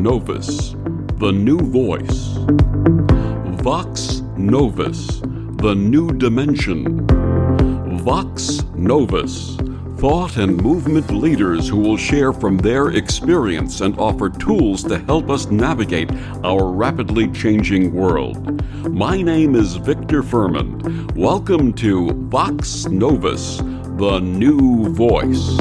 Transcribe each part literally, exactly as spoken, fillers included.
Novus, the new voice. Vox Novus, the new dimension. Vox Novus, thought and movement leaders who will share from their experience and offer tools to help us navigate our rapidly changing world. My name is Victor Furman. Welcome to Vox Novus, the new voice.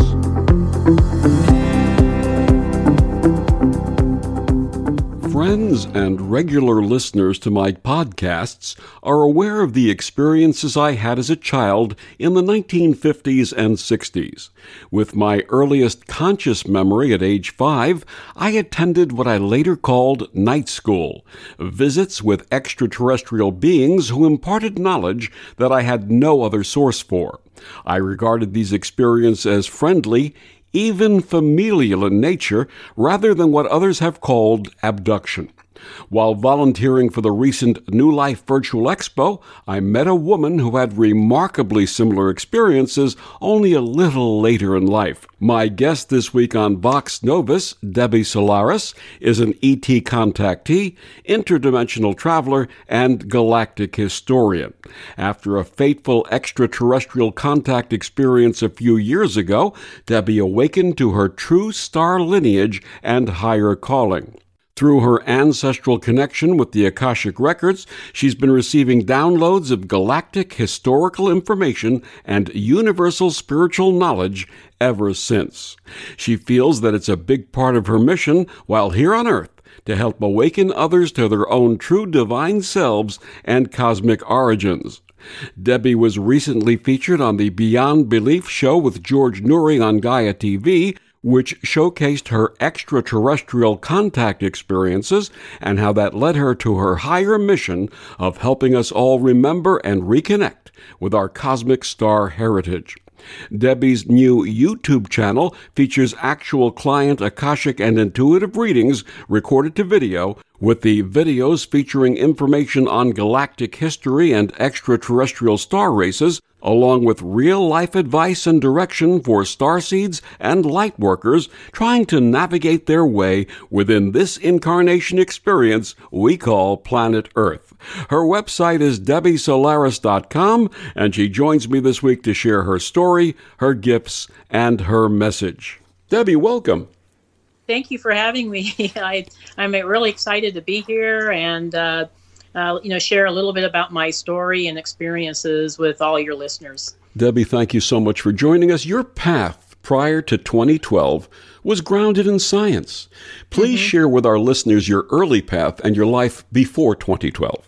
Friends and regular listeners to my podcasts are aware of the experiences I had as a child in the nineteen fifties and sixties. With my earliest conscious memory at age five, I attended what I later called night school, visits with extraterrestrial beings who imparted knowledge that I had no other source for. I regarded these experiences as friendly, even familial in nature, rather than what others have called abduction. While volunteering for the recent New Life Virtual Expo, I met a woman who had remarkably similar experiences only a little later in life. My guest this week on Vox Novus, Debbie Solaris, is an E T contactee, interdimensional traveler, and galactic historian. After a fateful extraterrestrial contact experience a few years ago, Debbie awakened to her true star lineage and higher calling. Through her ancestral connection with the Akashic Records, she's been receiving downloads of galactic historical information and universal spiritual knowledge ever since. She feels that it's a big part of her mission while here on Earth to help awaken others to their own true divine selves and cosmic origins. Debbie was recently featured on the Beyond Belief show with George Noory on Gaia T V, which showcased her extraterrestrial contact experiences and how that led her to her higher mission of helping us all remember and reconnect with our cosmic star heritage. Debbie's new YouTube channel features actual client Akashic and intuitive readings recorded to video, with the videos featuring information on galactic history and extraterrestrial star races, along with real-life advice and direction for starseeds and lightworkers trying to navigate their way within this incarnation experience we call planet Earth. Her website is debbie solaris dot com, and she joins me this week to share her story, her gifts, and her message. Debbie, welcome. Thank you for having me. I, I'm really excited to be here and uh, uh, you know, share a little bit about my story and experiences with all your listeners. Debbie, thank you so much for joining us. Your path prior to twenty twelve was grounded in science. Please mm-hmm. share with our listeners your early path and your life before twenty twelve.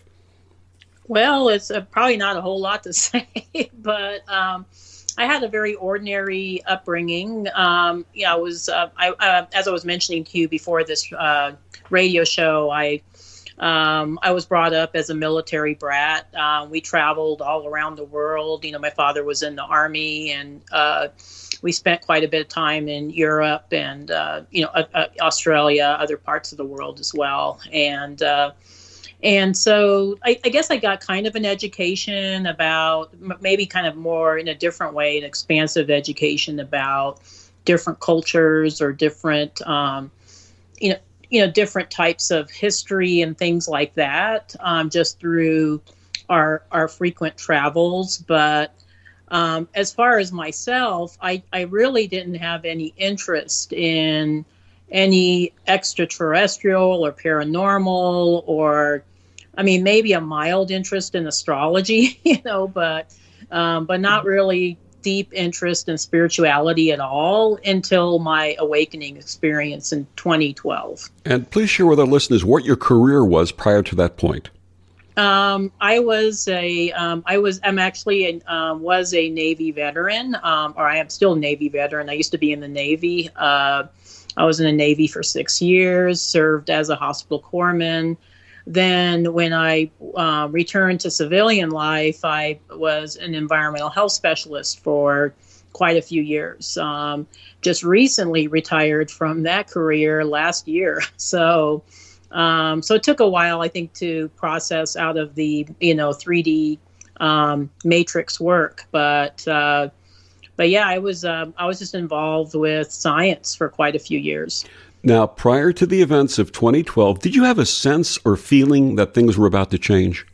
Well, it's uh, probably not a whole lot to say, but um, I had a very ordinary upbringing. Um, yeah, I was, uh, I, uh, as I was mentioning to you before this uh, radio show, I um, I was brought up as a military brat. Uh, we traveled all around the world. You know, my father was in the Army, and uh, we spent quite a bit of time in Europe and, uh, you know, uh, uh, Australia, other parts of the world as well. And uh, And so I, I guess I got kind of an education about m- maybe kind of more in a different way, an expansive education about different cultures or different, um, you know, you know, different types of history and things like that, um, just through our our frequent travels. But um, as far as myself, I, I really didn't have any interest in any extraterrestrial or paranormal, or, I mean, maybe a mild interest in astrology, you know, but um, but not really deep interest in spirituality at all until my awakening experience in twenty twelve. And please share with our listeners what your career was prior to that point. Um, I was a, um, I was, I'm actually, a, um, was a Navy veteran, um, or I am still a Navy veteran. I used to be in the Navy. Uh, I was in the Navy for six years, served as a hospital corpsman. Then when I uh, returned to civilian life, I was an environmental health specialist for quite a few years. Um, just recently retired from that career last year. So, um, so it took a while, I think, to process out of the, you know, three D um, matrix work. But, uh, but yeah, I was, uh, I was just involved with science for quite a few years. Now, prior to the events of twenty twelve, did you have a sense or feeling that things were about to change?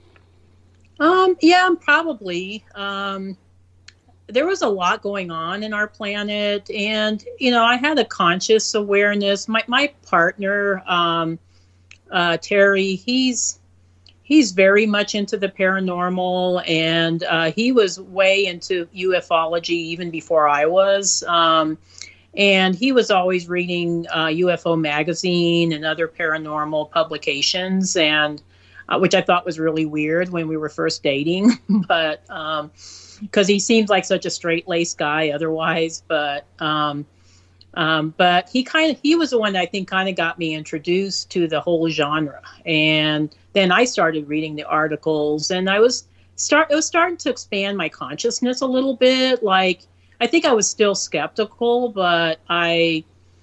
Um, yeah, probably. Um, there was a lot going on in our planet, and you know, I had a conscious awareness. My my partner, um, uh, Terry, he's he's very much into the paranormal, and uh, he was way into ufology even before I was. Um, and he was always reading uh, U F O magazine and other paranormal publications, and uh, which I thought was really weird when we were first dating, but because um, he seems like such a straight-laced guy otherwise, but um, um, but he kind of he was the one that I think kind of got me introduced to the whole genre, and then I started reading the articles, and I was start it was starting to expand my consciousness a little bit. Like, I think I was still skeptical, but I,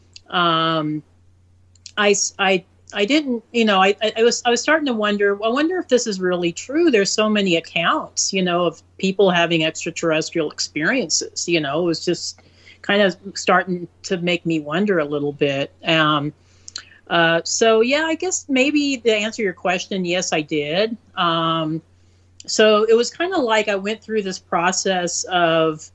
um, I, I, I didn't, you know, I, I was, I was starting to wonder, I wonder if this is really true. There's so many accounts, you know, of people having extraterrestrial experiences, you know, it was just kind of starting to make me wonder a little bit. Um, uh, so yeah, I guess maybe to answer your question, yes, I did. Um, so it was kind of like I went through this process of,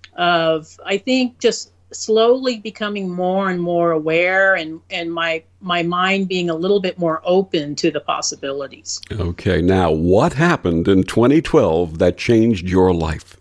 of I think just slowly becoming more and more aware, and and my my mind being a little bit more open to the possibilities. Okay, now what happened in twenty twelve that changed your life?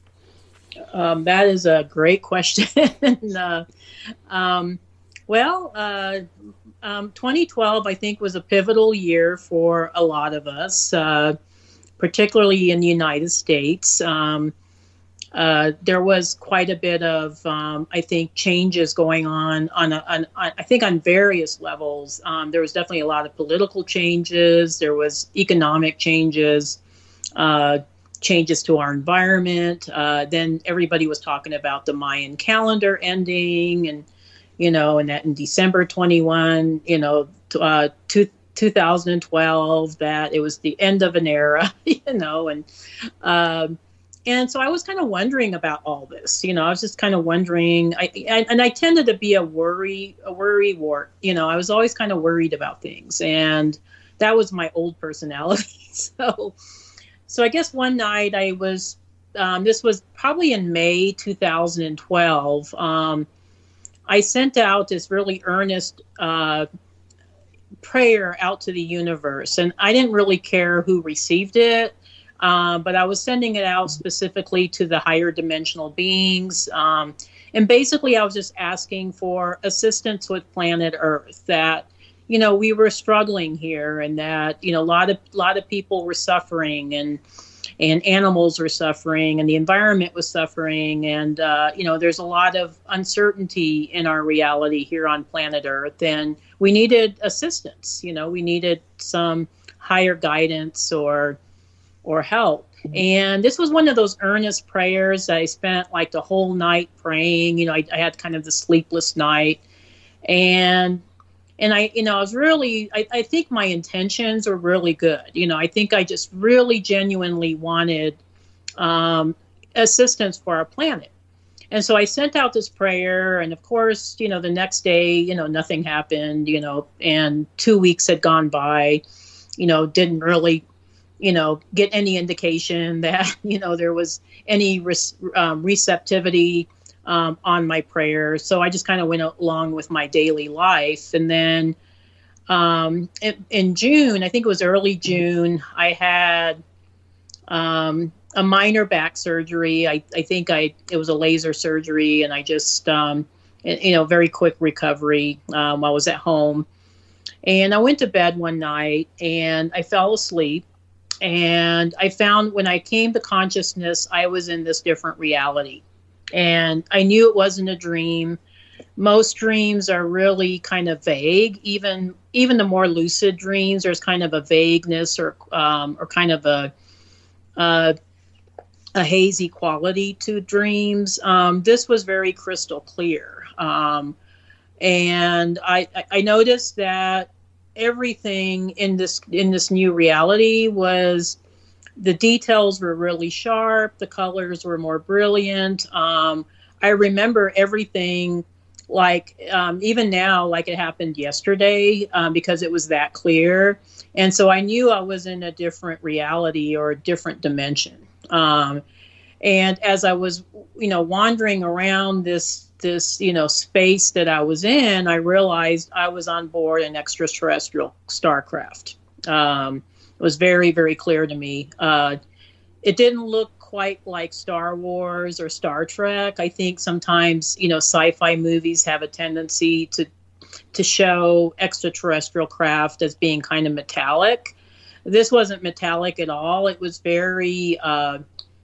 Um, that is a great question. uh, um, well, uh, um, twenty twelve I think was a pivotal year for a lot of us, uh, particularly in the United States. Um, Uh, there was quite a bit of, um, I think, changes going on, on, a, on, on I think, on various levels. Um, there was definitely a lot of political changes. There was economic changes, uh, changes to our environment. Uh, then everybody was talking about the Mayan calendar ending, and you know, and that in December twenty-first, you know, uh, two, two thousand twelve, that it was the end of an era, you know, and. Um, And so I was kind of wondering about all this, you know, I was just kind of wondering, I, I, and I tended to be a worry, a worry wart, you know, I was always kind of worried about things, and that was my old personality. So, so I guess one night I was, um, this was probably in May two thousand twelve. Um, I sent out this really earnest, uh, prayer out to the universe, and I didn't really care who received it. Um, but I was sending it out specifically to the higher dimensional beings. Um, and basically, I was just asking for assistance with planet Earth, that, you know, we were struggling here, and that, you know, a lot of, lot of people were suffering, and, and animals were suffering, and the environment was suffering. And, uh, you know, there's a lot of uncertainty in our reality here on planet Earth, and we needed assistance. You know, we needed some higher guidance or or help. And this was one of those earnest prayers that I spent like the whole night praying. You know, I, I had kind of the sleepless night, and and I, you know, I was really, I, I think my intentions were really good. You know, I think I just really genuinely wanted um, assistance for our planet. And so I sent out this prayer, and of course, you know, the next day, you know, nothing happened, you know, and two weeks had gone by, you know, didn't really, you know, get any indication that, you know, there was any res- um, receptivity um, on my prayer. So I just kind of went along with my daily life. And then um, in, in June, I think it was early June, I had um, a minor back surgery. I, I think I it was a laser surgery, and I just, um, you know, very quick recovery. Um, I was at home, and I went to bed one night, and I fell asleep. And I found when I came to consciousness, I was in this different reality. And I knew it wasn't a dream. Most dreams are really kind of vague. Even even the more lucid dreams, there's kind of a vagueness, or um, or kind of a, a a hazy quality to dreams. Um, this was very crystal clear. Um, and I, I noticed that everything in this in this new reality was, the details were really sharp, the colors were more brilliant. um I remember everything like um, even now, like it happened yesterday, um, because it was that clear. And so I knew I was in a different reality or a different dimension. Um, and as I was, you know, wandering around this, this, you know, space that I was in, I realized I was on board an extraterrestrial starcraft. Um, it was very, very clear to me. Uh, it didn't look quite like Star Wars or Star Trek. I think sometimes, you know, sci-fi movies have a tendency to to show extraterrestrial craft as being kind of metallic. This wasn't metallic at all. It was very, uh,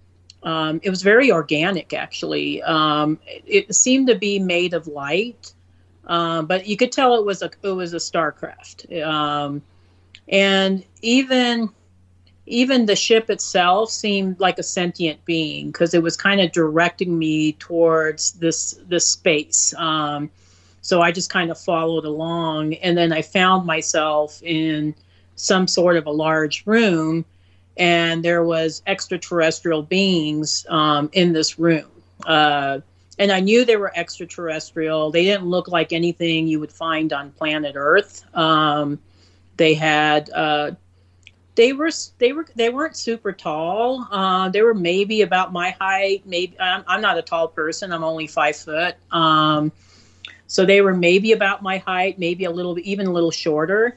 um, it was very organic, actually. Um, it, it seemed to be made of light, um, but you could tell it was a it was a starcraft. Um, and even even the ship itself seemed like a sentient being because it was kind of directing me towards this this space. Um, So I just kind of followed along, and then I found myself in some sort of a large room, and there was extraterrestrial beings um, in this room. Uh, and I knew they were extraterrestrial. They didn't look like anything you would find on planet Earth. Um, they had, uh, they were, they were, they weren't super tall. Uh, they were maybe about my height. Maybe I'm, I'm not a tall person. I'm only five foot. Um, So they were maybe about my height, maybe a little, even a little shorter.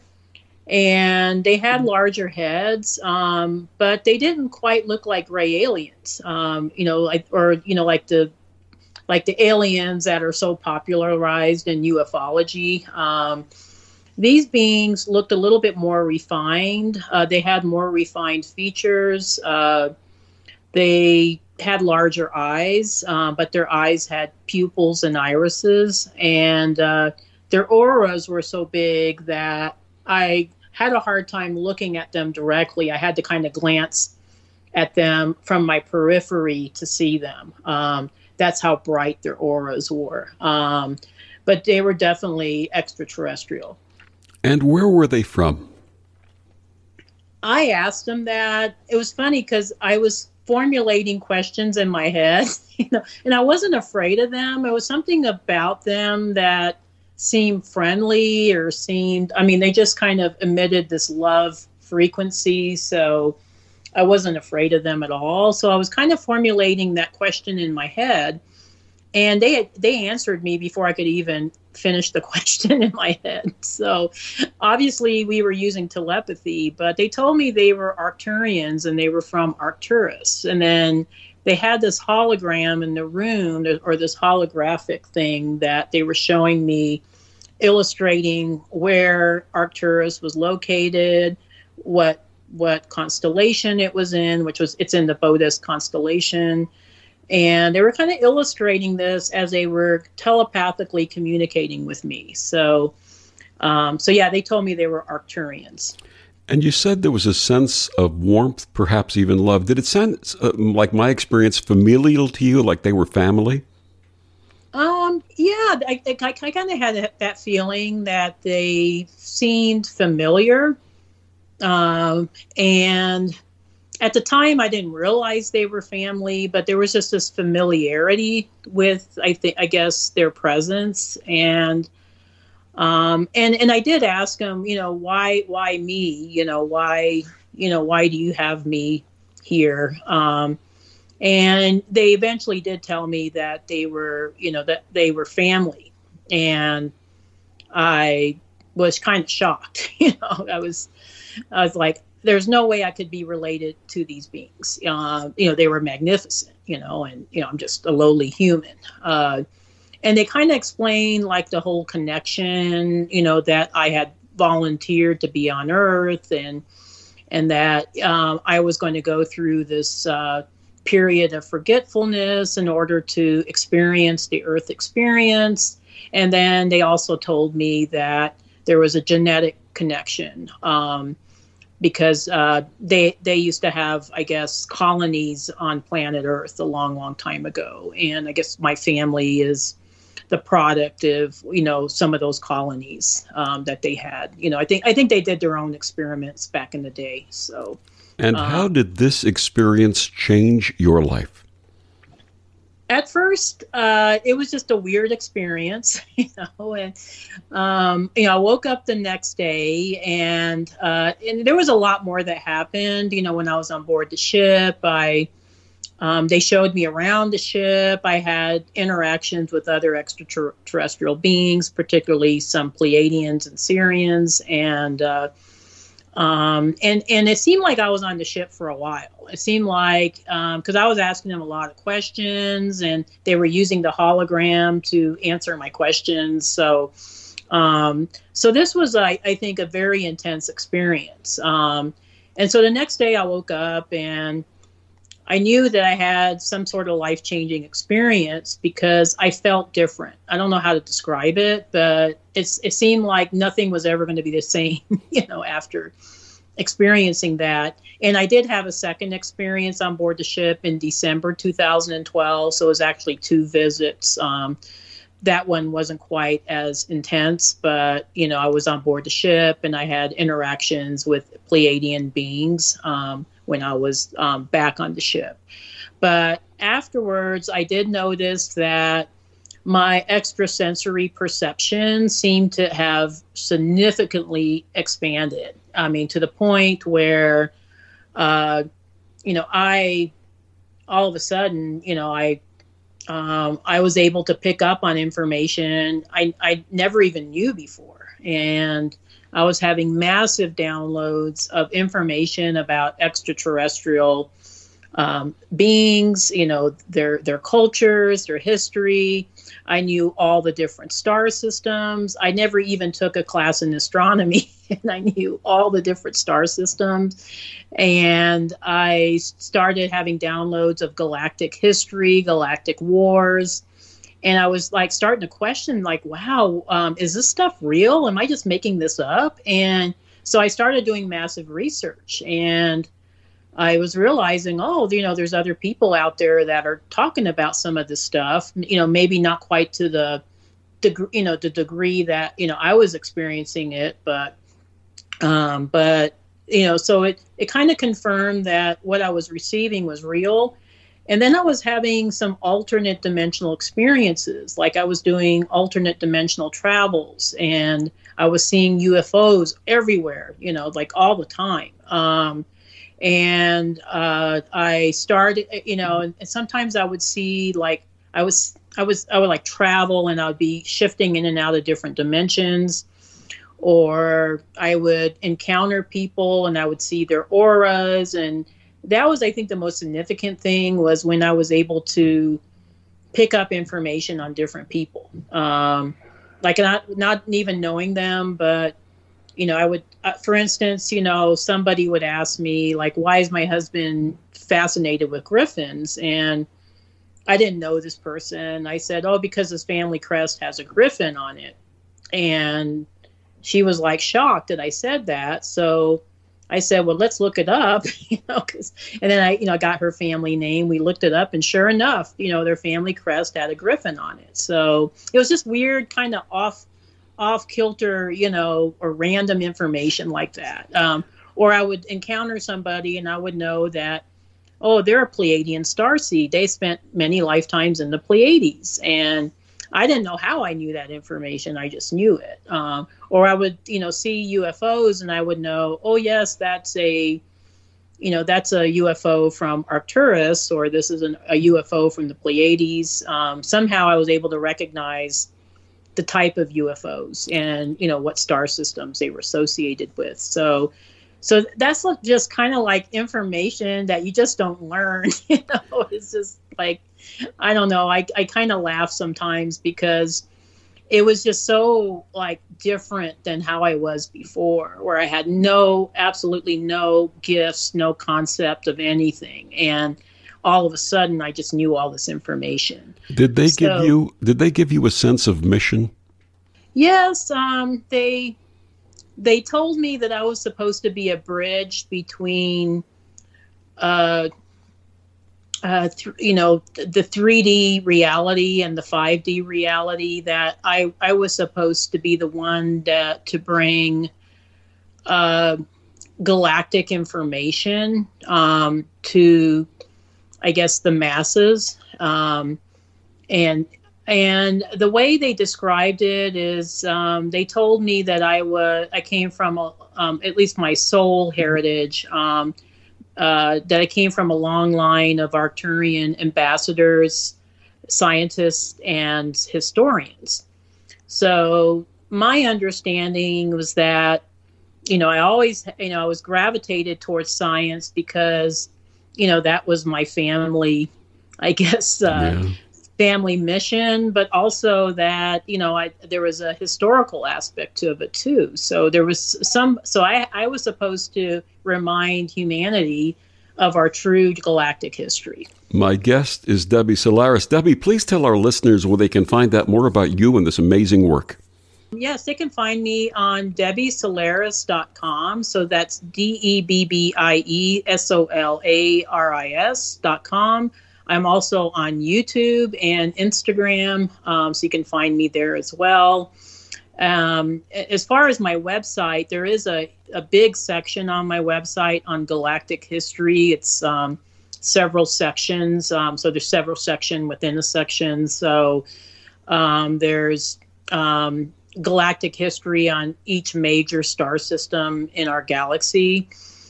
And they had larger heads, um, but they didn't quite look like gray aliens, um, you know, like, or, you know, like the, like the aliens that are so popularized in ufology. Um, these beings looked a little bit more refined. Uh, they had more refined features. Uh, they had larger eyes, uh, but their eyes had pupils and irises, and uh, their auras were so big that I had a hard time looking at them directly. I had to kind of glance at them from my periphery to see them. Um, that's how bright their auras were. Um, but they were definitely extraterrestrial. And where were they from? I asked them that. It was funny because I was formulating questions in my head, you know, and I wasn't afraid of them. It was something about them that seemed friendly or seemed, I mean, they just kind of emitted this love frequency. So I wasn't afraid of them at all. So I was kind of formulating that question in my head, and they they answered me before I could even finish the question in my head. So obviously we were using telepathy, but they told me they were Arcturians and they were from Arcturus. And then they had this hologram in the room, or this holographic thing that they were showing me, illustrating where Arcturus was located, what what constellation it was in, which was, it's in the Bodas constellation. And they were kind of illustrating this as they were telepathically communicating with me. So, um, so yeah, they told me they were Arcturians. And you said there was a sense of warmth, perhaps even love. Did it sound, uh, like my experience, familial to you, like they were family? Um, yeah, I, I, I kind of had that feeling that they seemed familiar. Um, and at the time, I didn't realize they were family, but there was just this familiarity with, I think, I guess, their presence. And um, and and I did ask them, you know, why why me? You know, why you know why do you have me here? Um, and they eventually did tell me that they were, you know, that they were family, and I was kind of shocked. You know, I was I was like, there's no way I could be related to these beings. Uh, you know, they were magnificent, you know, and, you know, I'm just a lowly human. Uh, and they kind of explained like the whole connection, you know, that I had volunteered to be on Earth, and, and that um, I was going to go through this uh, period of forgetfulness in order to experience the Earth experience. And then they also told me that there was a genetic connection. Um, because uh, they they used to have, I guess, colonies on planet Earth a long, long time ago. And I guess my family is the product of, you know, some of those colonies um, that they had. You know, I think I think they did their own experiments back in the day. So, And uh, how did this experience change your life? At first, uh, it was just a weird experience, you know. And um, you know, I woke up the next day, and uh, and there was a lot more that happened. You know, when I was on board the ship, I um, they showed me around the ship. I had interactions with other extraterrestrial beings, particularly some Pleiadians and Sirians, and uh, Um, and, and it seemed like I was on the ship for a while. It seemed like, um, cause I was asking them a lot of questions and they were using the hologram to answer my questions. So, um, so this was, I, I think, a very intense experience. Um, and so the next day I woke up and I knew that I had some sort of life-changing experience because I felt different. I don't know how to describe it, but it's it seemed like nothing was ever going to be the same, you know, after experiencing that. And I did have a second experience on board the ship in December two thousand twelve. So it was actually two visits. Um, that one wasn't quite as intense, but, you know, I was on board the ship and I had interactions with Pleiadian beings um, when I was um, back on the ship. But afterwards, I did notice that my extrasensory perception seemed to have significantly expanded. I mean, to the point where, uh, you know, I, all of a sudden, you know, I, um, I was able to pick up on information I, I never even knew before. And I was having massive downloads of information about extraterrestrial um, beings, you know, their their cultures, their history. I knew all the different star systems. I never even took a class in astronomy, and I knew all the different star systems. And I started having downloads of galactic history, galactic wars. And I was like starting to question, like, wow, um, is this stuff real? Am I just making this up? And so I started doing massive research, and I was realizing, oh, you know, there's other people out there that are talking about some of this stuff, you know, maybe not quite to the degree, you know, the degree that, you know, I was experiencing it, but, um, but, you know, so it, it kind of confirmed that what I was receiving was real. And then I was having some alternate dimensional experiences, like I was doing alternate dimensional travels, and I was seeing U F Os everywhere, you know, like all the time. Um, and uh, I started, you know, and, and sometimes I would see like I was, I was, I would like travel, and I would be shifting in and out of different dimensions, or I would encounter people and I would see their auras. And that was, I think, the most significant thing was when I was able to pick up information on different people, um, like not not even knowing them, but you know, I would, uh, for instance, you know, somebody would ask me like, why is my husband fascinated with griffins? And I didn't know this person. I said, oh, because his family crest has a griffin on it. And she was like shocked that I said that. So I said, well, let's look it up, you know, 'cause, and then I, you know, got her family name. We looked it up, and sure enough, you know, their family crest had a griffin on it. So it was just weird, kind of off, off kilter, you know, or random information like that. Um, or I would encounter somebody and I would know that, oh, they're a Pleiadian starseed. They spent many lifetimes in the Pleiades. And I didn't know how I knew that information. I just knew it. Um, or I would, you know, see U F Os and I would know, oh, yes, that's a, you know, that's a U F O from Arcturus, or this is an, a U F O from the Pleiades. Um, somehow I was able to recognize the type of U F Os and, you know, what star systems they were associated with. So, so that's just kind of like information that you just don't learn, you know. It's just like, I don't know. I, I kind of laugh sometimes because it was just so like different than how I was before, where I had no, absolutely no gifts, no concept of anything. And all of a sudden I just knew all this information. Did they so, give you, did they give you a sense of mission? Yes. Um, they, they told me that I was supposed to be a bridge between, uh, Uh, th- you know, the three D reality and the five D reality, that I, I was supposed to be the one that to bring uh, galactic information um, to, I guess, the masses. Um, and and the way they described it is, um, they told me that I was I came from a, um, at least my soul heritage. Um, uh, that I came from a long line of Arcturian ambassadors, scientists, and historians. So my understanding was that, you know, I always, you know, I was gravitated towards science because, you know, that was my family, I guess, uh, yeah. family mission, but also that, you know, I, there was a historical aspect to it too. So there was some, so I, I was supposed to remind humanity of our true galactic history. My guest is Debbie Solaris. Debbie, please tell our listeners where they can find out more about you and this amazing work. Yes, they can find me on debbie solaris dot com. So that's D E B B I E S O L A R I S dot com. I'm also on YouTube and Instagram, um, so you can find me there as well. Um, as far as my website, there is a, a big section on my website on galactic history. It's um, several sections. Um, so there's several sections within a section. So um, there's um, galactic history on each major star system in our galaxy.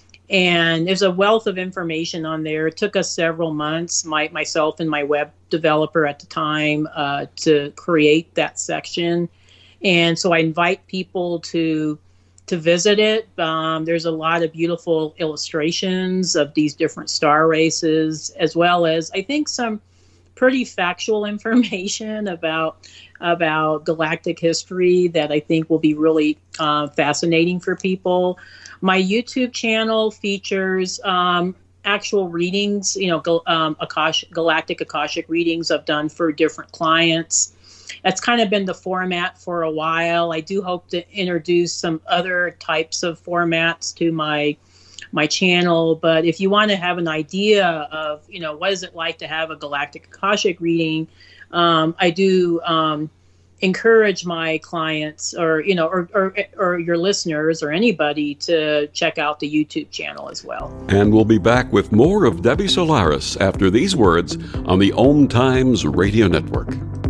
And there's a wealth of information on there. It took us several months, my, myself and my web developer at the time, uh, to create that section. And so I invite people to to visit it. Um, there's a lot of beautiful illustrations of these different star races, as well as, I think, some pretty factual information about about galactic history that I think will be really uh, fascinating for people. My YouTube channel features um, actual readings, you know, gal- um, Akash- galactic Akashic readings I've done for different clients. That's kind of been the format for a while. I do hope to introduce some other types of formats to my my channel. But if you want to have an idea of, you know, what is it like to have a galactic Akashic reading, um, I do um, encourage my clients, or you know, or, or or your listeners, or anybody, to check out the YouTube channel as well. And we'll be back with more of Debbie Solaris after these words on the Om Times Radio Network.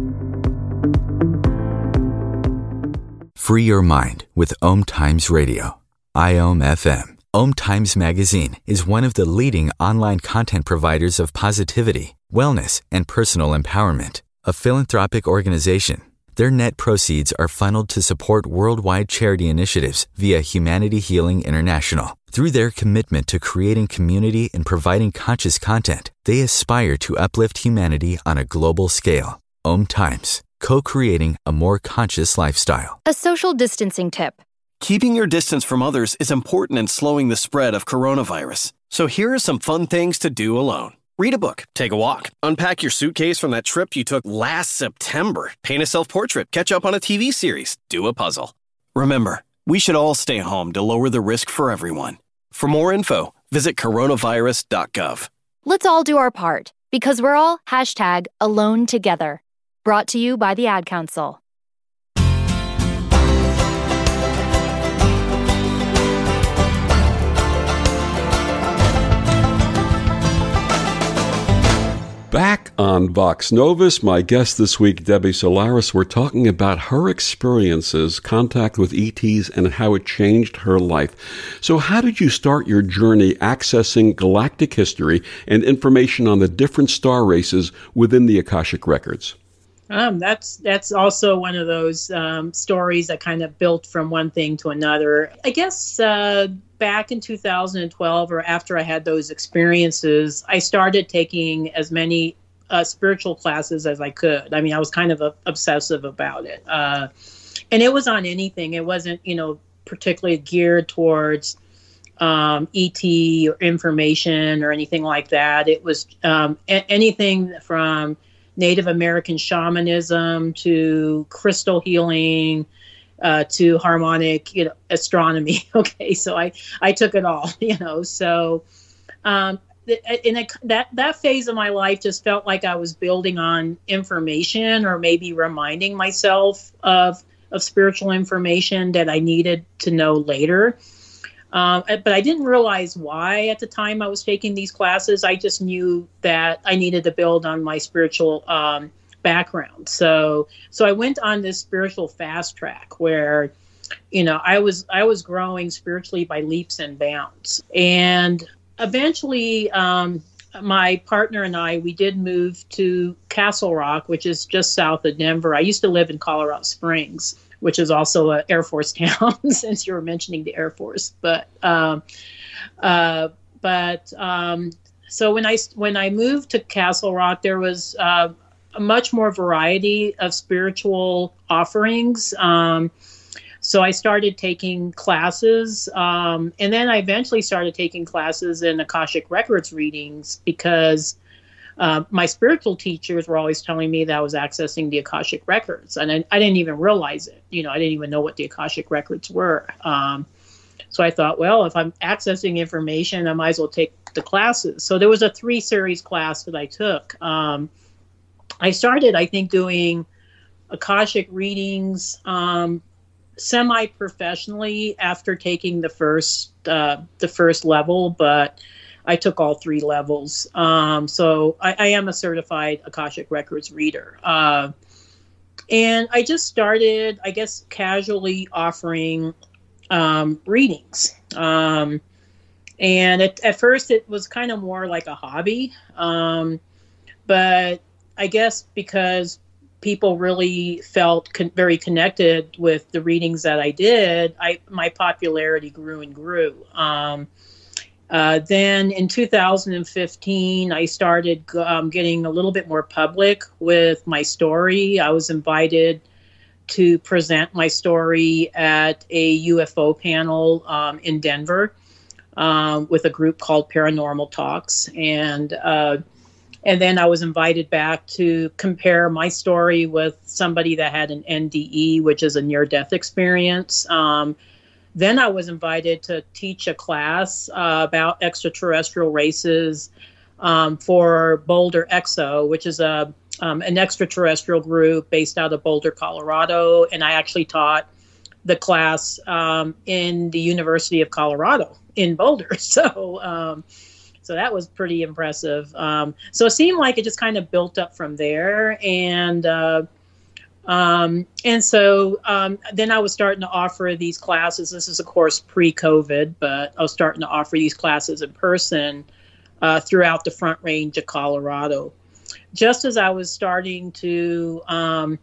Free your mind with Om Times Radio. I O M F M. Om Times Magazine is one of the leading online content providers of positivity, wellness, and personal empowerment. A philanthropic organization, their net proceeds are funneled to support worldwide charity initiatives via Humanity Healing International. Through their commitment to creating community and providing conscious content, they aspire to uplift humanity on a global scale. Om Times, co-creating a more conscious lifestyle. A social distancing tip. Keeping your distance from others is important in slowing the spread of coronavirus. So here are some fun things to do alone. Read a book, take a walk, unpack your suitcase from that trip you took last September, paint a self-portrait, catch up on a T V series, do a puzzle. Remember, we should all stay home to lower the risk for everyone. For more info, visit coronavirus dot gov. Let's all do our part, because we're all hashtag alone together. Brought to you by the Ad Council. Back on Vox Novus, my guest this week, Debbie Solaris, we're talking about her experiences, contact with E Ts, and how it changed her life. So how did you start your journey accessing galactic history and information on the different star races within the Akashic Records? Um, that's that's also one of those um, stories that kind of built from one thing to another. I guess uh, back in two thousand twelve, or after I had those experiences, I started taking as many uh, spiritual classes as I could. I mean, I was kind of a, obsessive about it. Uh, and it was on anything. It wasn't, you know, particularly geared towards um, E T or information or anything like that. It was um, a- anything from Native American shamanism to crystal healing, uh, to harmonic, you know, astronomy. Okay, so I, I took it all, you know. So, um, in a, that that phase of my life just felt like I was building on information, or maybe reminding myself of of spiritual information that I needed to know later. Um, but I didn't realize why at the time I was taking these classes. I just knew that I needed to build on my spiritual um, background. So so I went on this spiritual fast track where, you know, I was I was growing spiritually by leaps and bounds. And eventually, um, my partner and I, we did move to Castle Rock, which is just south of Denver. I used to live in Colorado Springs, which is also an Air Force town, since you were mentioning the Air Force. But um, uh, but um, so when I when I moved to Castle Rock, there was uh, a much more variety of spiritual offerings. Um, So I started taking classes, um, and then I eventually started taking classes in Akashic Records readings because uh, my spiritual teachers were always telling me that I was accessing the Akashic Records, and I, I didn't even realize it. You know, I didn't even know what the Akashic Records were. Um, so I thought, well, if I'm accessing information, I might as well take the classes. So there was a three-series class that I took. Um, I started, I think, doing Akashic readings um, semi-professionally after taking the first uh, the first level, but I took all three levels. Um, so I, I am a certified Akashic Records reader. Uh, and I just started, I guess, casually offering um, readings. Um, and at, at first it was kind of more like a hobby. Um, but I guess because people really felt con- very connected with the readings that I did, I my popularity grew and grew. Um, uh, then in two thousand fifteen, I started um, getting a little bit more public with my story. I was invited to present my story at a U F O panel um, in Denver um, with a group called Paranormal Talks. And uh, And then I was invited back to compare my story with somebody that had an N D E, which is a near-death experience. Um, then I was invited to teach a class uh, about extraterrestrial races um, for Boulder Exo, which is a um, an extraterrestrial group based out of Boulder, Colorado. And I actually taught the class um, in the University of Colorado in Boulder. So um So that was pretty impressive. Um, so it seemed like it just kind of built up from there. And uh, um, and so um, then I was starting to offer these classes. This is, of course, pre-COVID, but I was starting to offer these classes in person uh, throughout the Front Range of Colorado. Just as I was starting to, um,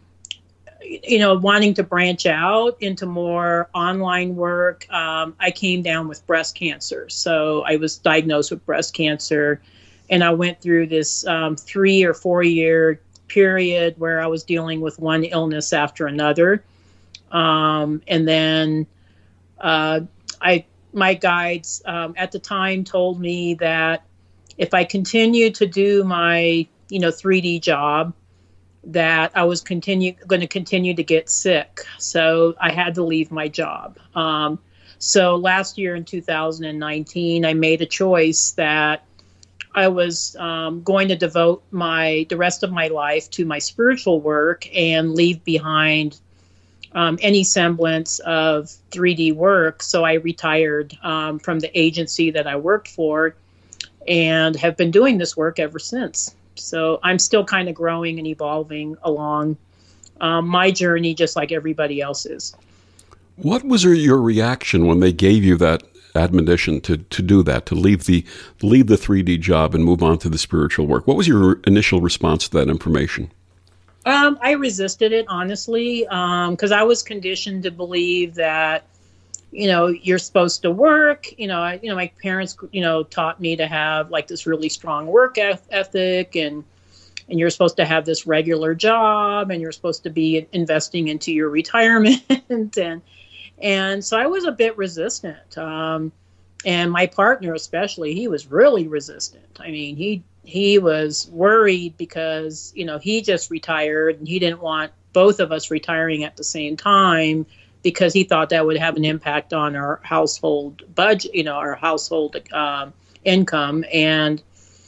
you know, wanting to branch out into more online work, um, I came down with breast cancer. So I was diagnosed with breast cancer, and I went through this um, three or four year period where I was dealing with one illness after another. Um, and then uh, I, my guides um, at the time told me that if I continued to do my, you know, three D job, that I was continue going to continue to get sick. So I had to leave my job. Um, so last year in two thousand nineteen, I made a choice that I was um, going to devote my the rest of my life to my spiritual work and leave behind um, any semblance of three D work. So I retired um, from the agency that I worked for and have been doing this work ever since. So I'm still kind of growing and evolving along um, my journey, just like everybody else is. What was your reaction when they gave you that admonition to, to do that, to leave the leave the three D job and move on to the spiritual work? What was your initial response to that information? Um, I resisted it, honestly, because um, I was conditioned to believe that, you know, you're supposed to work. You know, I, you know, my parents, you know, taught me to have like this really strong work ethic, and and you're supposed to have this regular job, and you're supposed to be investing into your retirement, and and so I was a bit resistant. Um, and my partner, especially, he was really resistant. I mean, he he was worried because, you know, he just retired and he didn't want both of us retiring at the same time, because he thought that would have an impact on our household budget, you know, our household um, income. And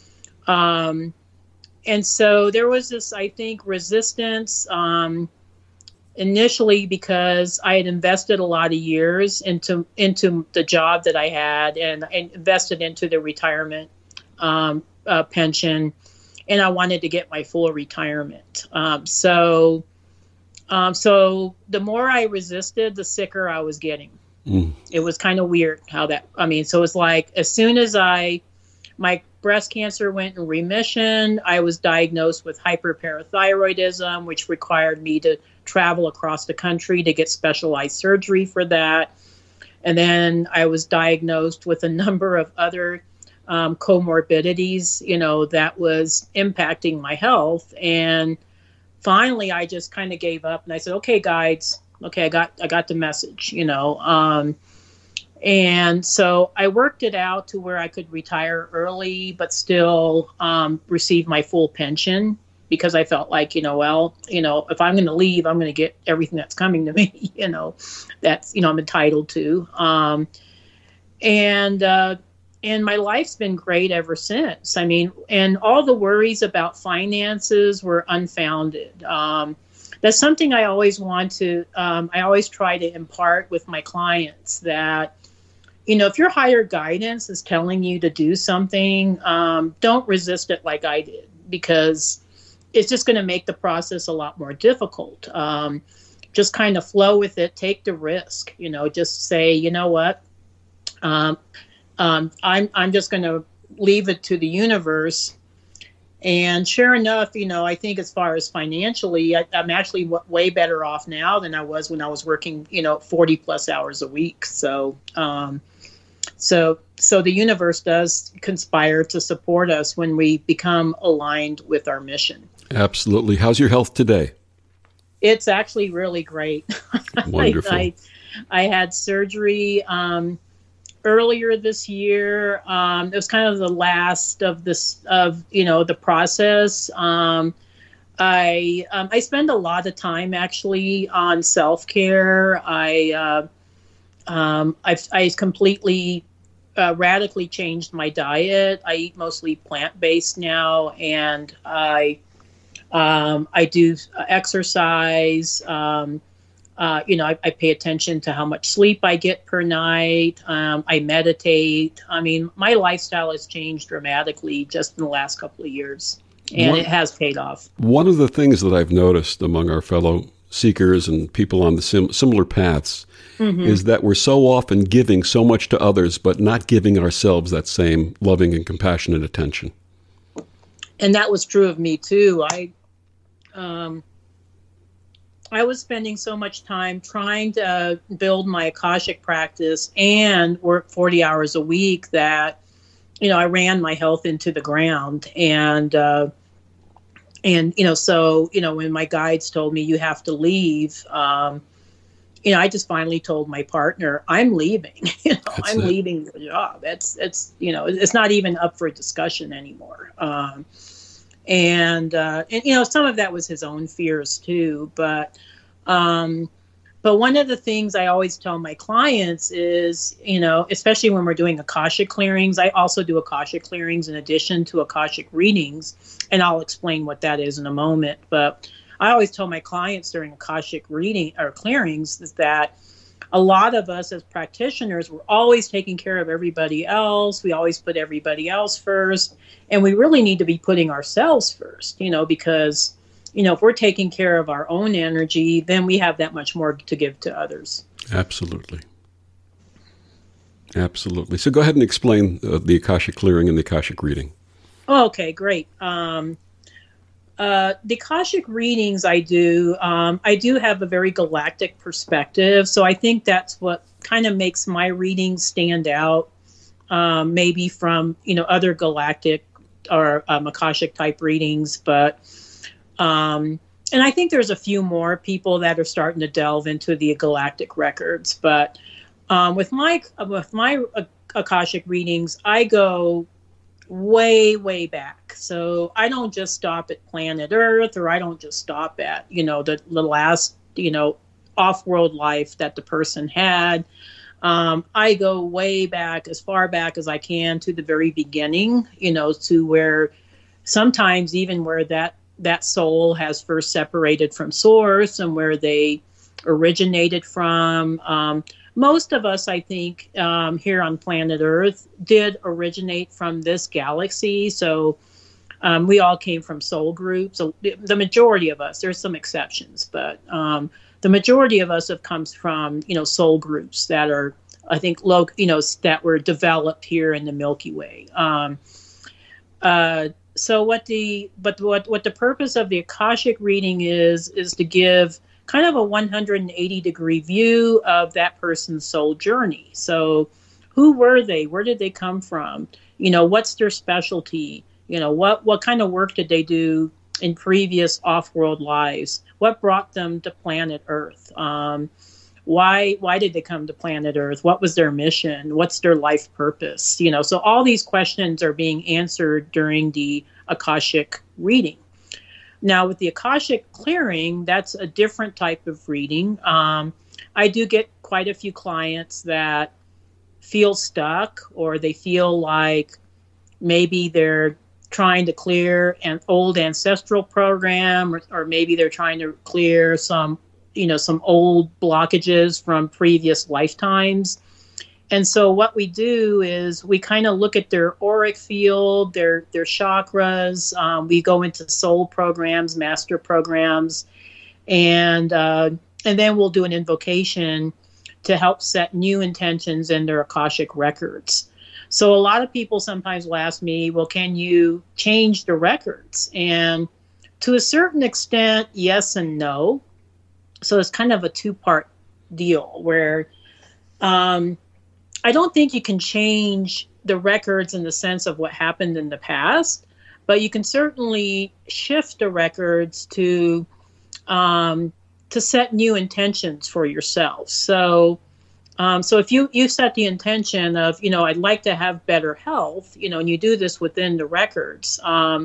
um, and so there was this, I think, resistance um, initially because I had invested a lot of years into into the job that I had, and, and invested into the retirement um, uh, pension. and I wanted to get my full retirement. Um, so, um, so the more I resisted, the sicker I was getting. Mm. It was kind of weird how that, I mean, so it's like, as soon as I, my breast cancer went in remission, I was diagnosed with hyperparathyroidism, which required me to travel across the country to get specialized surgery for that. And then I was diagnosed with a number of other um, comorbidities, you know, that was impacting my health. And finally, I just kind of gave up and I said, okay, guides, okay, I got, I got the message, you know. Um, and so I worked it out to where I could retire early, but still um, receive my full pension, because I felt like, you know, well, you know, if I'm going to leave, I'm going to get everything that's coming to me, you know, that's, you know, I'm entitled to. Um, and, uh, and my life's been great ever since. I mean, and all the worries about finances were unfounded. Um, That's something I always want to, um, I always try to impart with my clients that, you know, if your higher guidance is telling you to do something, um, don't resist it like I did, because it's just going to make the process a lot more difficult. Um, just kind of flow with it, take the risk, you know, just say, you know what, um, um, I'm, I'm just going to leave it to the universe. And sure enough, you know, I think as far as financially, I, I'm actually w- way better off now than I was when I was working, you know, forty plus hours a week. So, um, so, so the universe does conspire to support us when we become aligned with our mission. Absolutely. How's your health today? It's actually really great. Wonderful. I, I, I had surgery, um, earlier this year. Um, it was kind of the last of this, of, you know, the process. Um, I, um, I spend a lot of time actually on self-care. I, uh, um, I've, I completely, uh, radically changed my diet. I eat mostly plant-based now, and I, um, I do exercise. Um, Uh, you know, I, I pay attention to how much sleep I get per night. Um, I meditate. I mean, my lifestyle has changed dramatically just in the last couple of years, and one, it has paid off. One of the things that I've noticed among our fellow seekers and people on the sim- similar paths mm-hmm. is that we're so often giving so much to others, but not giving ourselves that same loving and compassionate attention. And that was true of me too. I, um, I was spending so much time trying to build my Akashic practice and work forty hours a week that, you know, I ran my health into the ground. And, uh, and, you know, so, you know, when my guides told me you have to leave, um, you know, I just finally told my partner, I'm leaving, you know, That's I'm it. leaving the job. It's, it's, you know, it's not even up for discussion anymore. Um, And, uh, and, you know, some of that was his own fears too. But, um, but one of the things I always tell my clients is, you know, especially when we're doing Akashic clearings, I also do Akashic clearings in addition to Akashic readings. And I'll explain what that is in a moment. But I always tell my clients during Akashic reading or clearings is that a lot of us as practitioners, we're always taking care of everybody else. We always put everybody else first. And we really need to be putting ourselves first, you know, because, you know, if we're taking care of our own energy, then we have that much more to give to others. Absolutely. Absolutely. So go ahead and explain uh, the Akashic clearing and the Akashic reading. Oh, okay, great. Um, Uh, the Akashic readings I do, um, I do have a very galactic perspective. So I think that's what kind of makes my readings stand out, um, maybe from, you know, other galactic or um, Akashic type readings. But, um, and I think there's a few more people that are starting to delve into the galactic records. But um, with my, with my uh, Akashic readings, I go way, way back. So I don't just stop at planet Earth, or I don't just stop at, you know, the, the last, you know, off-world life that the person had. Um, I go way back, as far back as I can, to the very beginning, you know, to where sometimes even where that, that soul has first separated from source and where they originated from. Um, Most of us, I think, um, here on planet Earth did originate from this galaxy. So Um, we all came from soul groups. So the majority of us, there's some exceptions, but um, the majority of us have comes from, you know, soul groups that are, I think, low, you know, that were developed here in the Milky Way. Um, uh, so what the, but what, what the purpose of the Akashic reading is, is to give kind of a one hundred eighty degree view of that person's soul journey. So who were they? Where did they come from? You know, what's their specialty? You know, what, what kind of work did they do in previous off-world lives? What brought them to planet Earth? Um, why why did they come to planet Earth? What was their mission? What's their life purpose? You know, so all these questions are being answered during the Akashic reading. Now, with the Akashic clearing, that's a different type of reading. Um, I do get quite a few clients that feel stuck, or they feel like maybe they're trying to clear an old ancestral program, or, or maybe they're trying to clear some, you know, some old blockages from previous lifetimes. And so what we do is we kind of look at their auric field, their their chakras. Um, we go into soul programs, master programs, and uh, and then we'll do an invocation to help set new intentions in their Akashic records. So a lot of people sometimes will ask me, well, can you change the records? And to a certain extent, yes and no. So it's kind of a two-part deal where um, I don't think you can change the records in the sense of what happened in the past, but you can certainly shift the records to um, to set new intentions for yourself. So Um, so if you, you set the intention of, you know, I'd like to have better health, you know, and you do this within the records, um,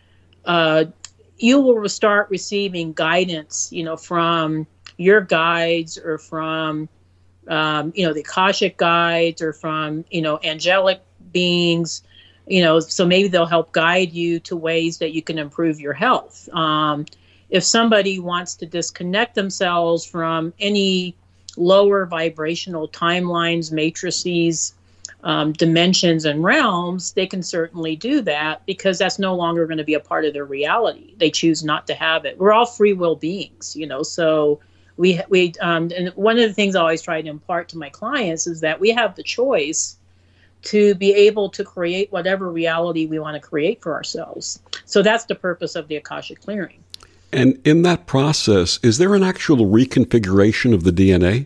uh, you will start receiving guidance, you know, from your guides or from, um, you know, the Akashic guides or from, you know, angelic beings, you know, so maybe they'll help guide you to ways that you can improve your health. Um, if somebody wants to disconnect themselves from any lower vibrational timelines, matrices, um, dimensions, and realms, they can certainly do that because that's no longer going to be a part of their reality. They choose not to have it. We're all free will beings, you know, so we, we um, and one of the things I always try to impart to my clients is that we have the choice to be able to create whatever reality we want to create for ourselves. So that's the purpose of the Akashic clearing. And in that process, is there an actual reconfiguration of the D N A?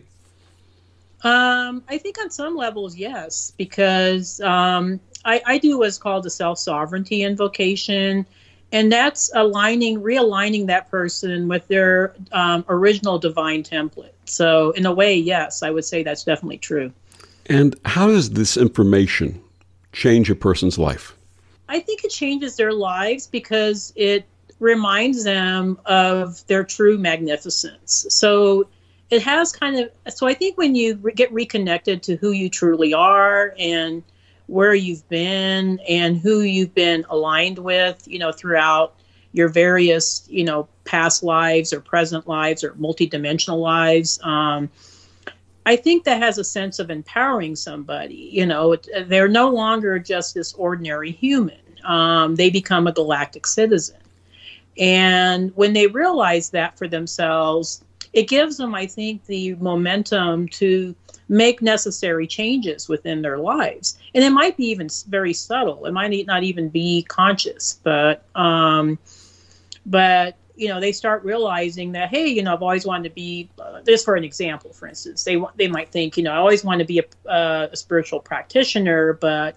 Um, I think on some levels, yes, because um, I, I do what's called a self-sovereignty invocation, and that's aligning, realigning that person with their um, original divine template. So in a way, yes, I would say that's definitely true. And how does this information change a person's life? I think it changes their lives because it reminds them of their true magnificence. So it has kind of, so I think when you re- get reconnected to who you truly are and where you've been and who you've been aligned with, you know, throughout your various, you know, past lives or present lives or multidimensional lives, um, I think that has a sense of empowering somebody. You know, it, they're no longer just this ordinary human. Um, they become a galactic citizen. And when they realize that for themselves, it gives them, I think, the momentum to make necessary changes within their lives. And it might be even very subtle. It might not even be conscious, but, um, but, you know, they start realizing that, hey, you know, I've always wanted to be, uh, this for an example, for instance, they they might think, you know, I always want to be a, uh, a spiritual practitioner, but,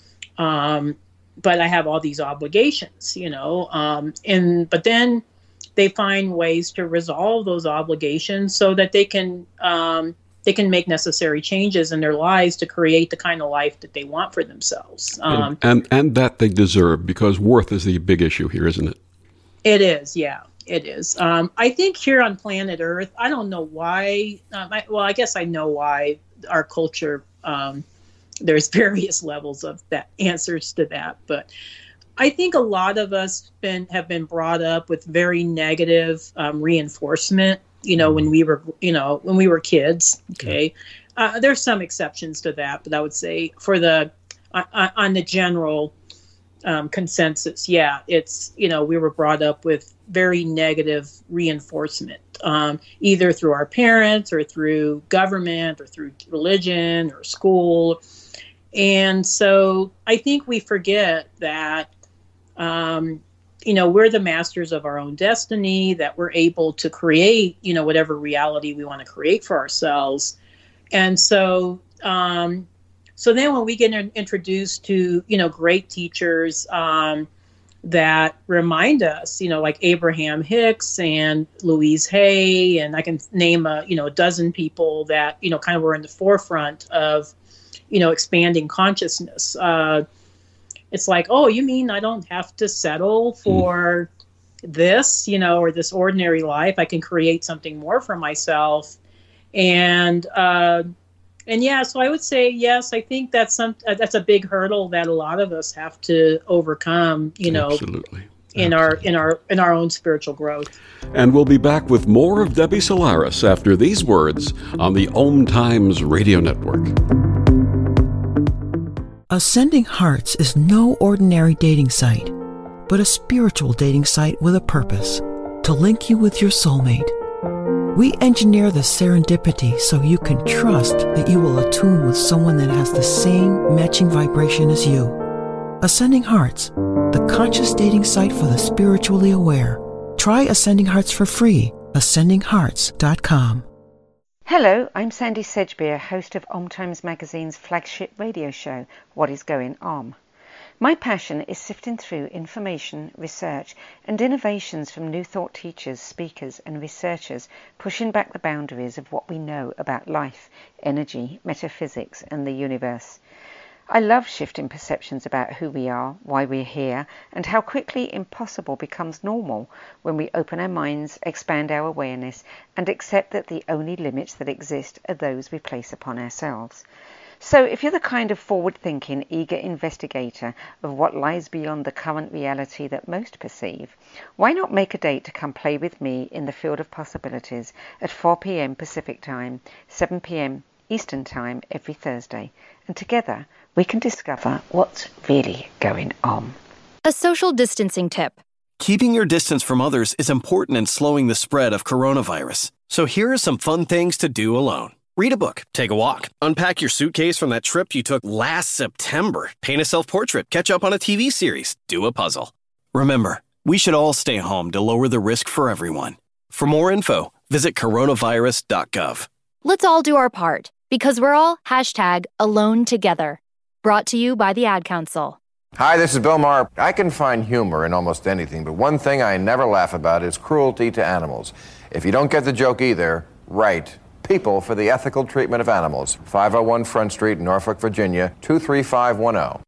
um, but I have all these obligations, you know, um, and, but then they find ways to resolve those obligations so that they can, um, they can make necessary changes in their lives to create the kind of life that they want for themselves. Um, and, and, and that they deserve, because worth is the big issue here, isn't it? It is. Yeah, it is. Um, I think here on planet Earth, I don't know why, um, I, well, I guess I know why our culture, um, there's various levels of that answers to that, but I think a lot of us been have been brought up with very negative um, reinforcement. You know, when we were, you know, when we were kids. Okay, yeah. uh, there's some exceptions to that, but I would say for the uh, on the general um, consensus. Yeah, it's, you know, we were brought up with very negative reinforcement, um, either through our parents or through government or through religion or school. And so I think we forget that, um, you know, we're the masters of our own destiny, that we're able to create, you know, whatever reality we want to create for ourselves. And so, um, so then when we get in, introduced to, you know, great teachers um, that remind us, you know, like Abraham Hicks and Louise Hay, and I can name a, you know, a dozen people that, you know, kind of were in the forefront of, you know, expanding consciousness. Uh, it's like, oh, you mean I don't have to settle for mm. this, you know, or this ordinary life? I can create something more for myself. And, uh, and yeah, so I would say, yes, I think that's some, uh, that's a big hurdle that a lot of us have to overcome, you know, Absolutely. in Absolutely. our, in our, in our own spiritual growth. And we'll be back with more of Debbie Solaris after these words on the Om Times Radio Network. Ascending Hearts is no ordinary dating site, but a spiritual dating site with a purpose, to link you with your soulmate. We engineer the serendipity so you can trust that you will attune with someone that has the same matching vibration as you. Ascending Hearts, the conscious dating site for the spiritually aware. Try Ascending Hearts for free, ascending hearts dot com. Hello, I'm Sandy Sedgbeer, host of Om Times Magazine's flagship radio show, What is Going Om. My passion is sifting through information, research, and innovations from new thought teachers, speakers, and researchers pushing back the boundaries of what we know about life, energy, metaphysics, and the universe. I love shifting perceptions about who we are, why we're here, and how quickly impossible becomes normal when we open our minds, expand our awareness, and accept that the only limits that exist are those we place upon ourselves. So if you're the kind of forward-thinking, eager investigator of what lies beyond the current reality that most perceive, why not make a date to come play with me in the field of possibilities at four p.m. Pacific Time, seven p.m. Eastern Time every Thursday, and together we can discover what's really going on. A social distancing tip. Keeping your distance from others is important in slowing the spread of coronavirus. So here are some fun things to do alone. Read a book, take a walk, unpack your suitcase from that trip you took last September, paint a self-portrait, catch up on a T V series, do a puzzle. Remember, we should all stay home to lower the risk for everyone. For more info, visit coronavirus dot gov. Let's all do our part, because we're all hashtag alone together. Brought to you by the Ad Council. Hi, this is Bill Maher. I can find humor in almost anything, but one thing I never laugh about is cruelty to animals. If you don't get the joke either, write People for the Ethical Treatment of Animals, five oh one Front Street, Norfolk, Virginia, two three five one oh.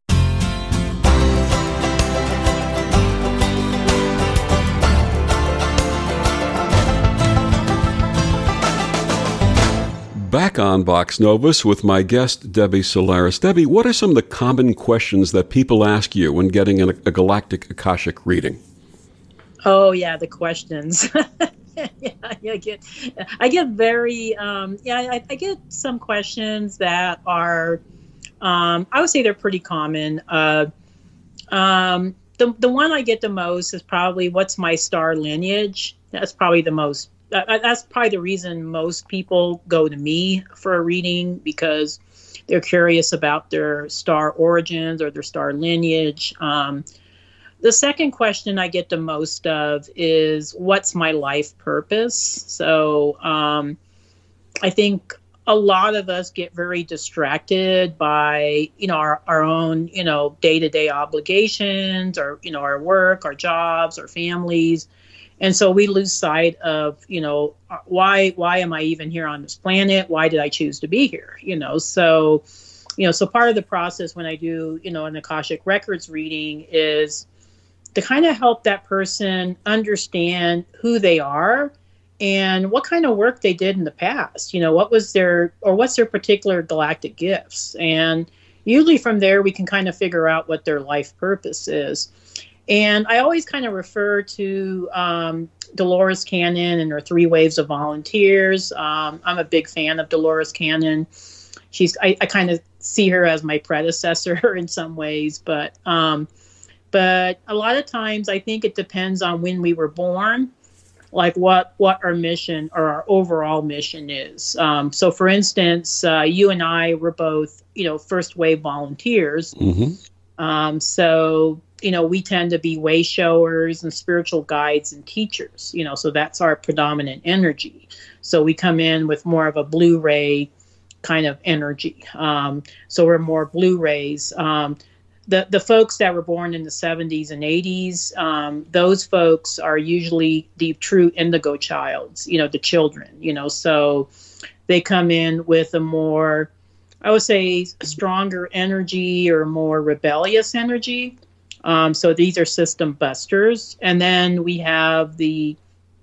Back on Vox Novus with my guest, Debbie Solaris. Debbie, what are some of the common questions that people ask you when getting a, a galactic Akashic reading? Oh, yeah, the questions. yeah, I get, I get very, um, yeah, I, I get some questions that are, um, I would say they're pretty common. Uh, um, the the one I get the most is probably, what's my star lineage? That's probably the most. Uh, that's probably the reason most people go to me for a reading, because they're curious about their star origins or their star lineage. Um, The second question I get the most of is, what's my life purpose? So um, I think a lot of us get very distracted by, you know, our, our own, you know, day-to-day obligations, or, you know, our work, our jobs, our families. And so we lose sight of, you know, why, why am I even here on this planet? Why did I choose to be here? You know, so, you know, so part of the process when I do, you know, an Akashic Records reading is to kind of help that person understand who they are and what kind of work they did in the past. You know, what was their, or what's their particular galactic gifts. And usually from there, we can kind of figure out what their life purpose is. And I always kind of refer to um, Dolores Cannon and her Three Waves of Volunteers. Um, I'm a big fan of Dolores Cannon. She's, I, I kind of see her as my predecessor in some ways, but um, but a lot of times I think it depends on when we were born, like what, what our mission or our overall mission is. Um, so for instance, uh, you and I were both, you know, first wave volunteers. Mm-hmm. Um, so, you know, we tend to be way showers and spiritual guides and teachers, you know, so that's our predominant energy. So we come in with more of a blue ray kind of energy. Um, so we're more blue rays. Um, the, the folks that were born in the seventies and eighties, um, those folks are usually the true indigo childs, you know, the children, you know, so they come in with a more, I would say, stronger energy or more rebellious energy. Um, so these are system busters. And then we have the,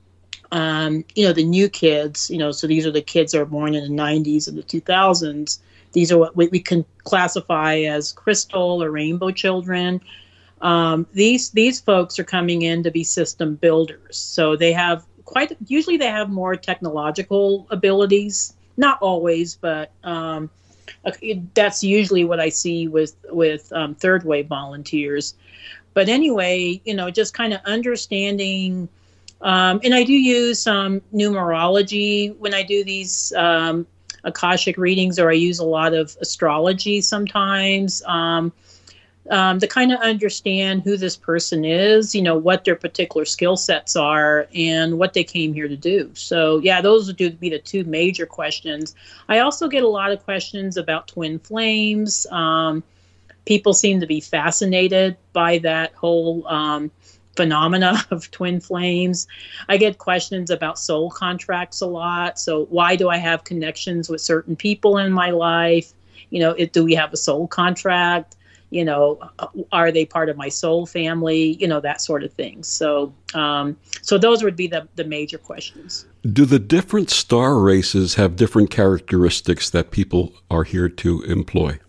um, you know, the new kids, you know, so these are the kids that are born in the nineties and the two thousands. These are what we, we can classify as crystal or rainbow children. Um, these, these folks are coming in to be system builders. So they have quite, usually they have more technological abilities, not always, but, um, that's usually what I see with, with, um, third wave volunteers. But anyway, you know, just kind of understanding, um, and I do use some numerology when I do these um, Akashic readings, or I use a lot of astrology sometimes um, um, to kind of understand who this person is, you know, what their particular skill sets are and what they came here to do. So, yeah, those would be the two major questions. I also get a lot of questions about twin flames. Um, People seem to be fascinated by that whole um, phenomena of twin flames. I get questions about soul contracts a lot. So why do I have connections with certain people in my life? You know, it, do we have a soul contract? You know, are they part of my soul family? You know, that sort of thing. So, um, so those would be the, the major questions. Do the different star races have different characteristics that people are here to employ?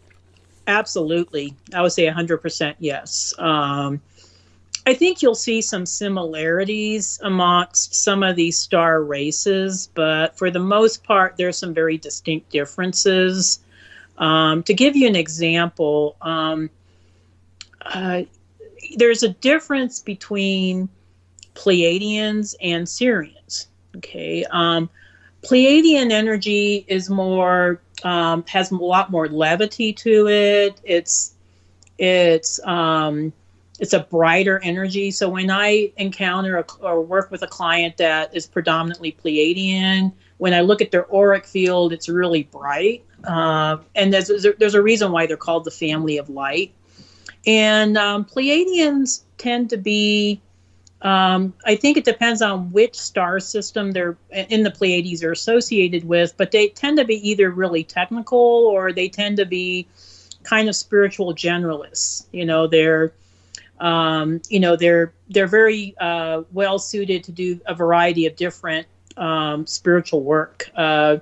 Absolutely. I would say one hundred percent yes. Um, I think you'll see some similarities amongst some of these star races, but for the most part, there's some very distinct differences. Um, to give you an example, um, uh, there's a difference between Pleiadians and Sirians. Okay. Um, Pleiadian energy is more, um, has a lot more levity to it. It's, it's, um, it's a brighter energy. So when I encounter a, or work with a client that is predominantly Pleiadian, when I look at their auric field, it's really bright. Uh, and there's, there's a reason why they're called the family of light. And um, Pleiadians tend to be, Um, I think it depends on which star system they're in the Pleiades are associated with, but they tend to be either really technical or they tend to be kind of spiritual generalists. You know, they're, um, you know, they're they're very uh, well suited to do a variety of different um, spiritual work. Uh,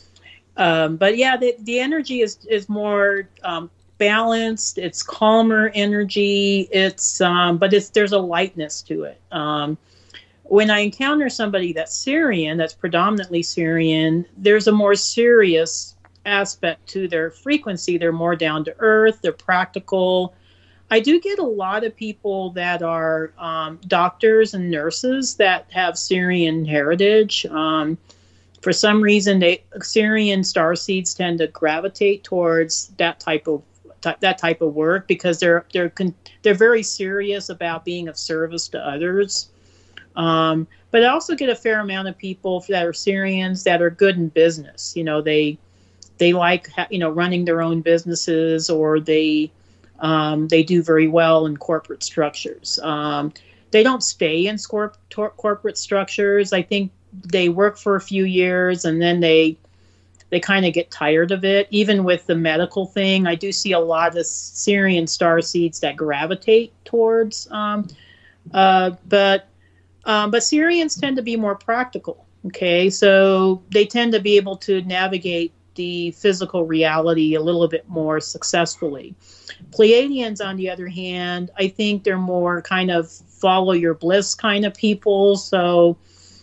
um, but yeah, the the energy is is more um, balanced. It's calmer energy. It's um, but it's there's a lightness to it. Um, when I encounter somebody that's Sirian, that's predominantly Sirian, there's a more serious aspect to their frequency. They're more down to earth. They're practical. I do get a lot of people that are um, doctors and nurses that have Sirian heritage. Um, for some reason, they Sirian starseeds tend to gravitate towards that type of that type of work because they're they're con- they're very serious about being of service to others. Um, but I also get a fair amount of people that are Sirians that are good in business. You know, they they like you know running their own businesses, or they um, they do very well in corporate structures. Um, they don't stay in scorp- tor- corporate structures. I think they work for a few years and then they they kind of get tired of it. Even with the medical thing, I do see a lot of Sirian starseeds that gravitate towards. Um, uh, but um, but Sirians tend to be more practical. Okay, so they tend to be able to navigate the physical reality a little bit more successfully. Pleiadians, on the other hand, I think they're more kind of follow your bliss kind of people. So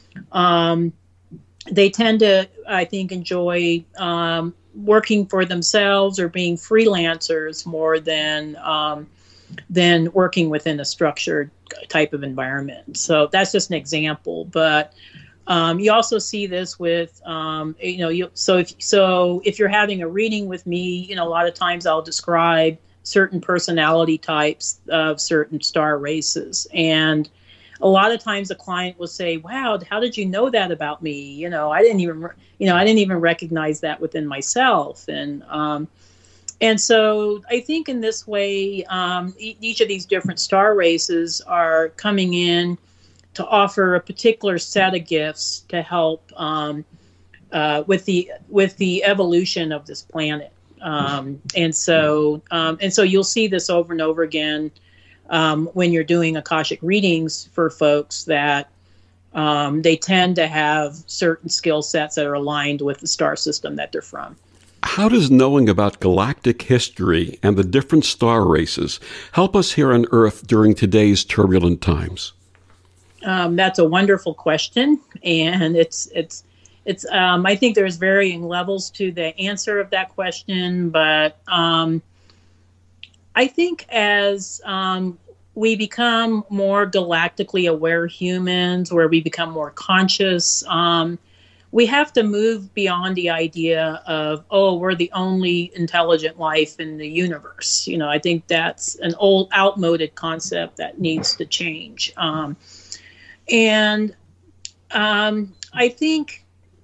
um, they tend to, I think, enjoy um, working for themselves or being freelancers more than um, than working within a structured type of environment. So that's just an example. But um, you also see this with, um, you know, you, so if so if you're having a reading with me, you know, a lot of times I'll describe certain personality types of certain star races. And a lot of times a client will say, wow, how did you know that about me? You know, I didn't even, you know, I didn't even recognize that within myself. And, um, and so I think in this way, um, e- each of these different star races are coming in to offer a particular set of gifts to help, um, uh, with the, with the evolution of this planet. Um, and so, um, and so you'll see this over and over again, um, when you're doing Akashic readings for folks, that, um, they tend to have certain skill sets that are aligned with the star system that they're from. How does knowing about galactic history and the different star races help us here on Earth during today's turbulent times? Um, that's a wonderful question. And it's, it's, It's. Um, I think there's varying levels to the answer of that question, but um, I think as um, we become more galactically aware humans, where we become more conscious, um, we have to move beyond the idea of, oh, we're the only intelligent life in the universe. You know, I think that's an old, outmoded concept that needs to change. Um, and um, I think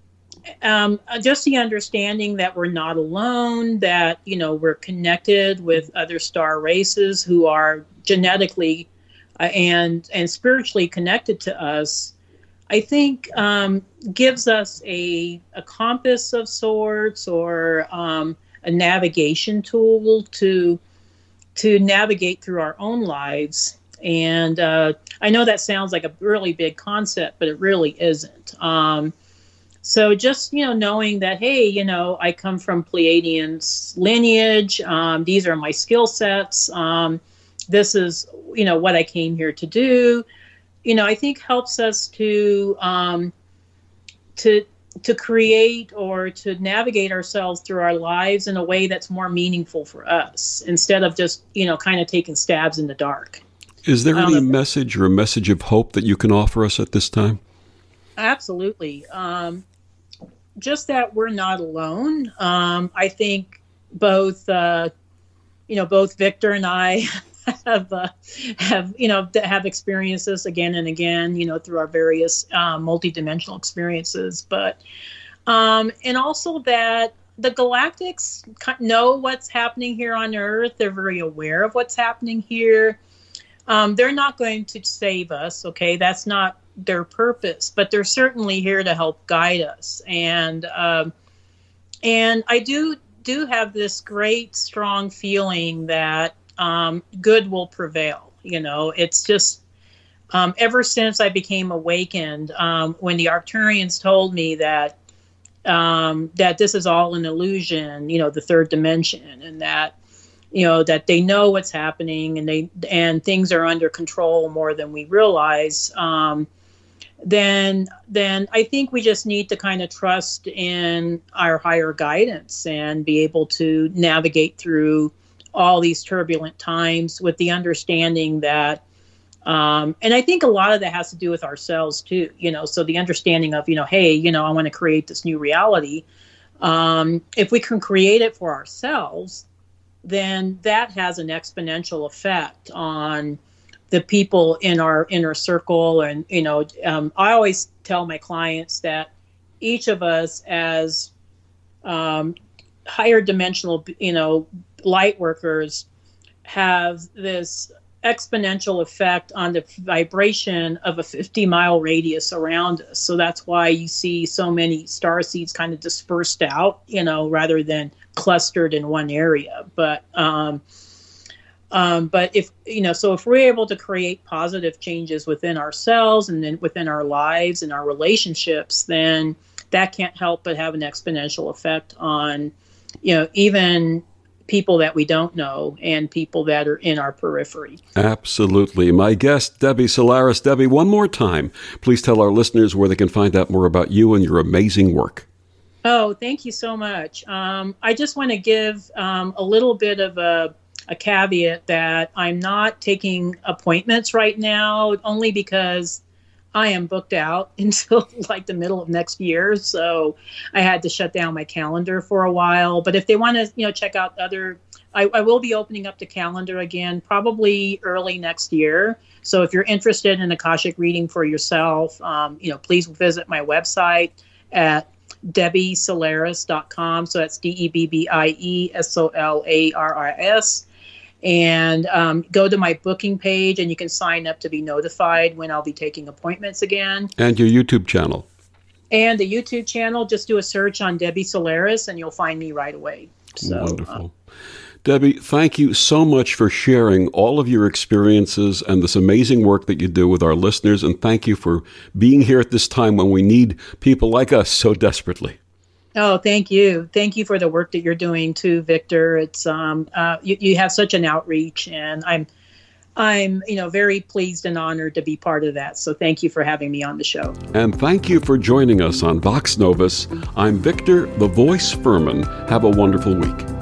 Um, just the understanding that we're not alone, that, you know, we're connected with other star races who are genetically uh, and and spiritually connected to us, I think um, gives us a, a compass of sorts, or um, a navigation tool to to navigate through our own lives. And uh, I know that sounds like a really big concept, but it really isn't. Um, So just, you know, knowing that, hey, you know, I come from Pleiadian lineage. Um, these are my skill sets. Um, this is, you know, what I came here to do, you know, I think helps us to um, to to create or to navigate ourselves through our lives in a way that's more meaningful for us, instead of just, you know, kind of taking stabs in the dark. Is there any message or a message of hope that you can offer us at this time? Absolutely. Um, just that we're not alone. Um, I think both, uh, you know, both Victor and I have, uh, have, you know, have experienced this again and again, you know, through our various uh, multidimensional experiences. But, um, and also that the galactics know what's happening here on Earth. They're very aware of what's happening here. Um, they're not going to save us. Okay. That's not their purpose, but they're certainly here to help guide us. And, um, and I do, do have this great, strong feeling that, um, good will prevail. You know, it's just, um, ever since I became awakened, um, when the Arcturians told me that, um, that this is all an illusion, you know, the third dimension, and that, you know, that they know what's happening, and they, and things are under control more than we realize. Um, then then I think we just need to kind of trust in our higher guidance and be able to navigate through all these turbulent times with the understanding that, um, and I think a lot of that has to do with ourselves too, you know, so the understanding of, you know, hey, you know, I want to create this new reality. Um, if we can create it for ourselves, then that has an exponential effect on the people in our inner circle. And, you know, um, I always tell my clients that each of us as um, higher dimensional, you know, light workers have this exponential effect on the vibration of a fifty mile radius around us. So that's why you see so many star seeds kind of dispersed out, you know, rather than clustered in one area. But, um, Um, but if, you know, so if we're able to create positive changes within ourselves and then within our lives and our relationships, then that can't help but have an exponential effect on, you know, even people that we don't know and people that are in our periphery. Absolutely. My guest, Debbie Solaris. Debbie, one more time, please tell our listeners where they can find out more about you and your amazing work. Oh, thank you so much. Um, I just want to give um, a little bit of a a caveat that I'm not taking appointments right now, only because I am booked out until like the middle of next year. So I had to shut down my calendar for a while. But if they want to, you know, check out other, I, I will be opening up the calendar again, probably early next year. So if you're interested in Akashic reading for yourself, um, you know, please visit my website at debbie solaris dot com. So that's D E B B I E S O L A R R S. And um, go to my booking page, and you can sign up to be notified when I'll be taking appointments again. And your YouTube channel. And the YouTube channel, just do a search on Debbie Solaris, and you'll find me right away. So, wonderful. Uh, Debbie, thank you so much for sharing all of your experiences and this amazing work that you do with our listeners. And thank you for being here at this time when we need people like us so desperately. Oh, thank you. Thank you for the work that you're doing too, Victor. It's um, uh, you, you have such an outreach, and I'm, I'm, you know, very pleased and honored to be part of that. So thank you for having me on the show. And thank you for joining us on Vox Novus. I'm Victor, the Voice Furman. Have a wonderful week.